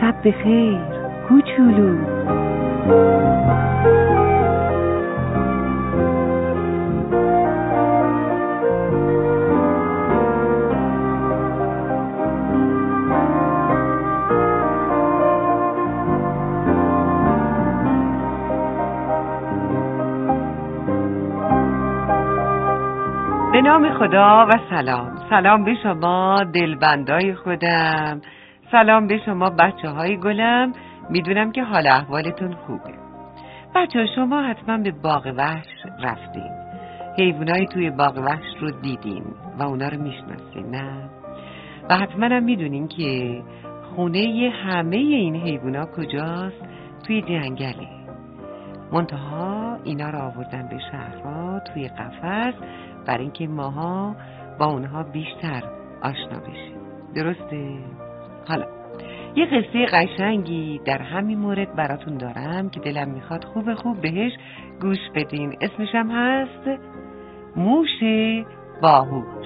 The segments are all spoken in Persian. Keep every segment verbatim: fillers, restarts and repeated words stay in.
شب بخیر کوچولو. به نام خدا و سلام. سلام به شما دلبندای خودم، سلام به شما بچه های گلم. میدونم که حال احوالتون خوبه. بچه ها شما حتما به باغ وحش رفتین، حیوانای توی باغ وحش رو دیدین و اونا رو میشناسین، نه؟ و حتما هم میدونین که خونه همه این حیوانا کجاست؟ توی جنگله. منتها اینا رو آوردن به شهرها توی قفس برای اینکه ماها با اونها بیشتر آشنا بشیم. درسته؟ حالا یه قصه قشنگی در همین مورد براتون دارم که دلم میخواد خوب خوب بهش گوش بدین. اسمش هم هست موش باهوش.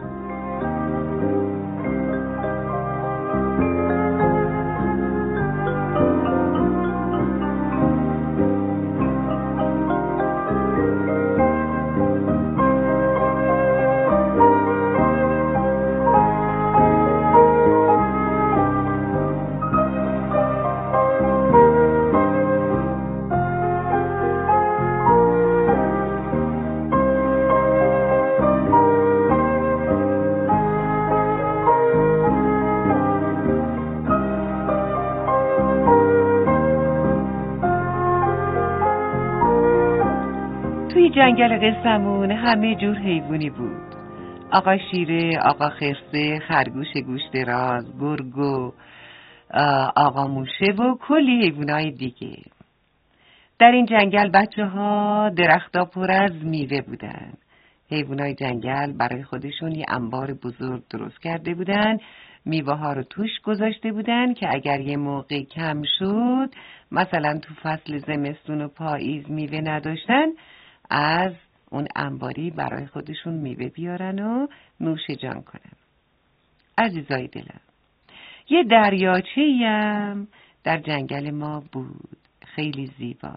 توی جنگل قصه‌مون همه جور حیوانی بود. آقا شیره، آقا خرسه، خرگوش گوش دراز، گرگ و آقا موشه و کلی حیوانای دیگه. در این جنگل بچه ها درختا پر از میوه بودن. حیوانای جنگل برای خودشون یه انبار بزرگ درست کرده بودن، میوه ها رو توش گذاشته بودن که اگر یه موقع کم شد، مثلا تو فصل زمستون و پاییز میوه نداشتن، از اون انباری برای خودشون میوه بیارن و نوش جان کنن. عزیزای دلم، یه دریاچه‌ای هم در جنگل ما بود، خیلی زیبا.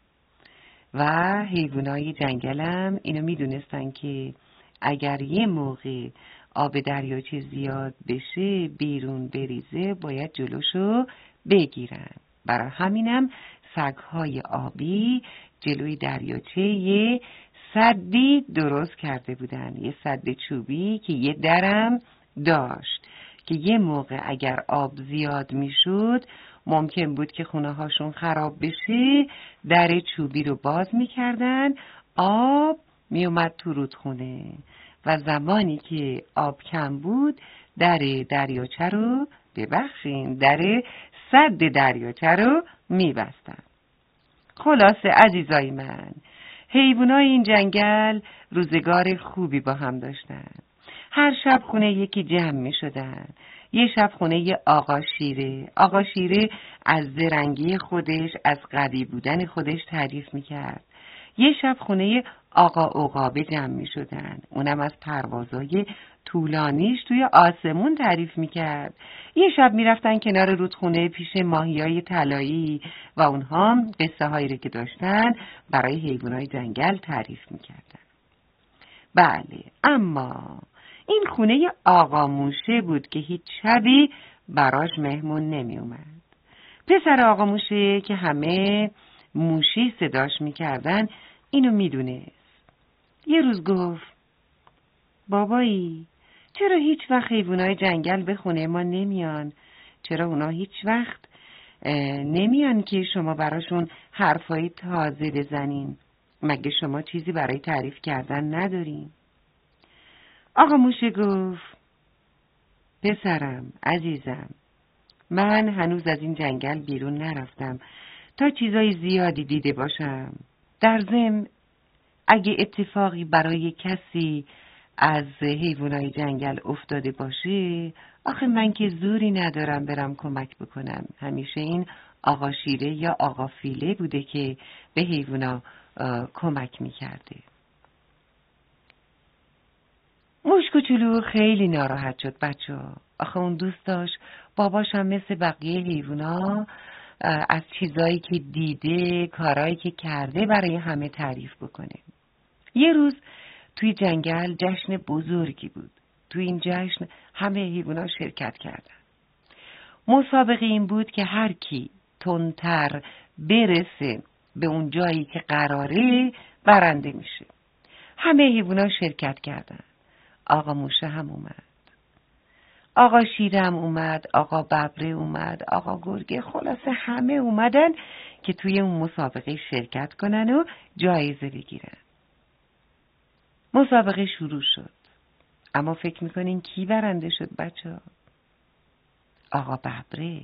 و حیوانای جنگلم اینو میدونستن که اگر یه موقع آب دریاچه زیاد بشه، بیرون بریزه، باید جلوشو بگیرن. برای همینم سگ‌های آبی جلوی دریاچه یه سدی درست کرده بودن، یه سد چوبی که یه درم داشت که یه موقع اگر آب زیاد میشد ممکن بود که خونه هاشون خراب بشه، در چوبی رو باز میکردن، آب میومد تو رودخونه و زمانی که آب کم بود در دریاچه رو ببخشین در سد دریاچه رو میبستن. خلاصه عزیزای من، حیوانای این جنگل روزگار خوبی با هم داشتن. هر شب خونه یکی جمع می شدن. یه شب خونه ی آقا شیره. آقا شیره از زرنگی خودش، از قوی بودن خودش تعریف می کرد. یه شب خونه آقا عقابه جمع می شدن. اونم از پروازای طولانیش توی آسمون تعریف می کرد. یه شب می رفتن کنار رودخونه پیش ماهیای طلایی و اونها قصه هایی رو که داشتن برای حیوانای جنگل تعریف می کردن. بله، اما این خونه آقا موشه بود که هیچ شبی براش مهمون نمی اومد. پسر آقا موشه که همه موشی صداش می کردن اینو می دونست. یه روز گفت: بابایی، چرا هیچ وقت حیوانای جنگل به خونه ما نمیان؟ چرا اونا هیچ وقت نمیان که شما براشون حرفای تازه بزنین؟ مگه شما چیزی برای تعریف کردن ندارین؟ آقا موشه گفت: پسرم عزیزم، من هنوز از این جنگل بیرون نرفتم تا چیزای زیادی دیده باشم. در ضمن اگه اتفاقی برای کسی از حیوانای جنگل افتاده باشه، آخه من که زوری ندارم برم کمک بکنم. همیشه این آقا شیره یا آقا فیله بوده که به حیوانا کمک میکرده. موش کوچولو خیلی ناراحت شد بچه ها. آخه اون دوست داشت باباش هم مثل بقیه حیوونا از چیزایی که دیده، کارهایی که کرده برای همه تعریف بکنه. یه روز توی جنگل جشن بزرگی بود. توی این جشن همه حیوونا شرکت کردن. مسابقه این بود که هر کی تندتر برسه به اون جایی که قراره برنده میشه. همه حیوونا شرکت کردن. آقا موشه هم اومد. آقا شیره هم اومد، آقا ببره اومد، آقا گرگه، خلاصه همه اومدن که توی اون مسابقه شرکت کنن و جایزه بگیرن. مسابقه شروع شد. اما فکر میکنین کی برنده شد بچه ها؟ آقا ببره.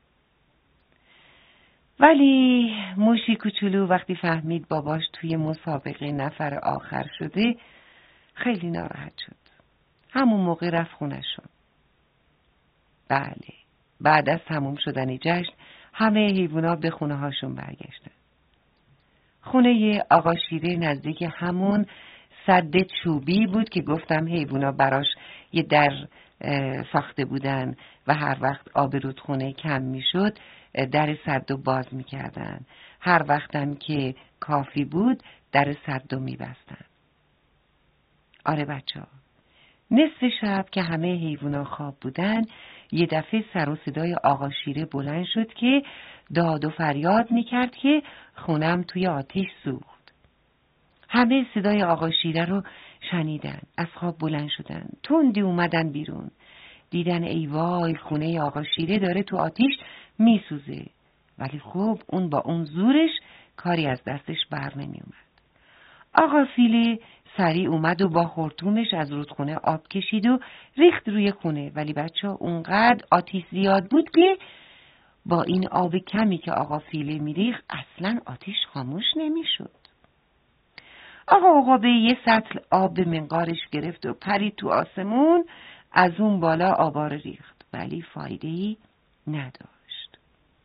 ولی موشی کوچولو وقتی فهمید باباش توی مسابقه نفر آخر شده خیلی ناراحت شد. همون موقع رفت خونه‌شون. بله، بعد از تموم شدن جشن همه حیوونا به خونه هاشون برگشتن. خونه آقا شیره نزدیک همون سد چوبی بود که گفتم حیوونا براش یه در ساخته بودن و هر وقت آب رودخونه کم میشد در سد رو باز میکردن. هر وقتم که کافی بود در سد رو میبستن. آره بچه ها، نصف شب که همه حیوونا خواب بودن یه دفعه سر و صدای آقا شیره بلند شد که داد و فریاد میکرد که خونم توی آتش سوخت. همه صدای آقا شیره رو شنیدن، از خواب بلند شدن، تندی اومدن بیرون. دیدن ای وای خونه آقا شیره داره تو آتش میسوزه. ولی خب اون با اون زورش کاری از دستش بر نمی اومد. آقا فیله سریع اومد و با خرطومش از رودخونه آب کشید و ریخت روی خونه. ولی بچه ها اونقدر آتش زیاد بود که با این آب کمی که آقا فیله میریخت اصلا آتش خاموش نمیشد. آقا عقابه یه سطل آب به منقارش گرفت و پرید تو آسمون، از اون بالا آبا رو ریخت. ولی فایده‌ای نداشت.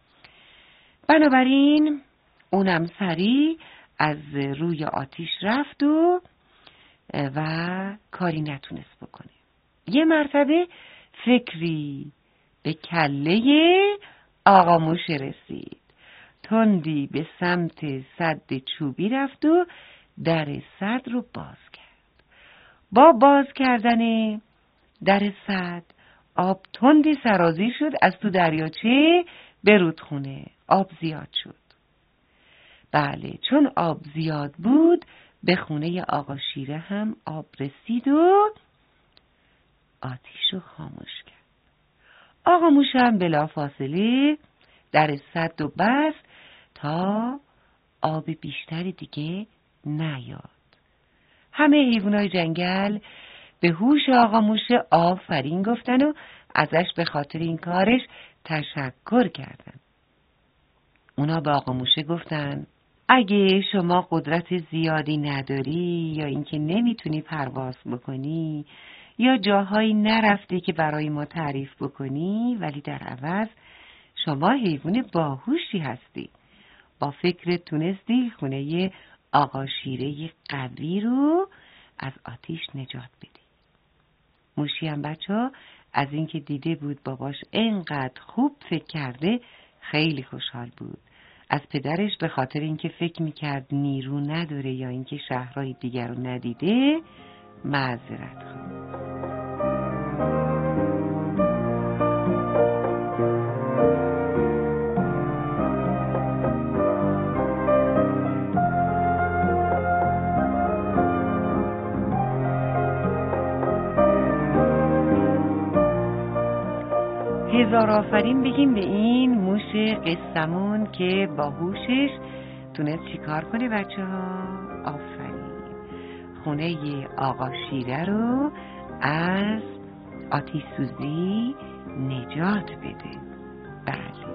بنابراین اونم سریع از روی آتش رفت و و کاری نتونست بکنه. یه مرتبه فکری به کله آقا موشه رسید. تندی به سمت سد چوبی رفت و در سد رو باز کرد. با باز کردن در سد آب تندی سرازیر شد از تو دریاچه به رودخونه. آب زیاد شد. بله، چون آب زیاد بود به خونه آقا شیره هم آب رسید و آتیش رو خاموش کرد. آقا موشه هم بلافاصله در سد و بست تا آب بیشتری دیگه نیاد. همه حیوانای جنگل به هوش آقا موشه آفرین گفتن و ازش به خاطر این کارش تشکر کردن. اونا به آقا موشه گفتن اگه شما قدرت زیادی نداری یا اینکه نمیتونی پرواز بکنی یا جاهایی نرفتی که برای ما تعریف بکنی، ولی در عوض شما حیوان باهوشی هستی. با فکرت تونستی خونه آقا شیره قوی رو از آتیش نجات بدی. موشی هم بچه ها از اینکه دیده بود باباش اینقدر خوب فکر کرده خیلی خوشحال بود. از پدرش به خاطر اینکه فکر میکرد نیرو نداره یا اینکه شهرهای دیگر رو ندیده معذرت خواست. هزار آفرین بگیم به این موش قصه‌مون که با هوشش تونست چیکار کنه بچه ها؟ آفرین، خونه آقا شیره رو از آتش سوزی نجات بده. بله،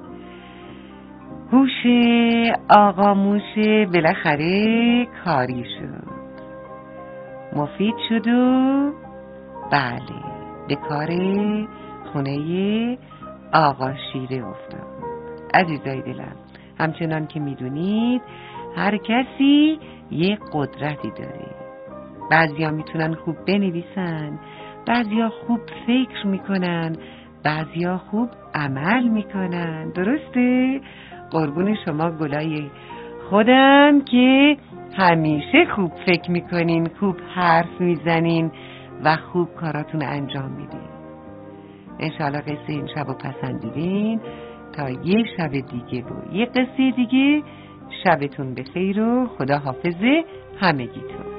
هوش آقا موش بالاخره کاری شد، مفید شد و بله به کار خونه آقا شیره افتاد. عزیزای دلم، همچنان که میدونید هر کسی یه قدرتی داره. بعضیا میتونن خوب بنویسن، بعضیا خوب فکر میکنن، بعضیا خوب عمل میکنن. درسته؟ قربون شما گلای خودم که همیشه خوب فکر میکنین، خوب حرف میزنین و خوب کاراتون انجام میدین. انشاءالله قصه این شب رو پسندیدین. تا یه شب دیگه و یه قصه دیگه، شبتون بخیر و خدا حافظ همگیتون.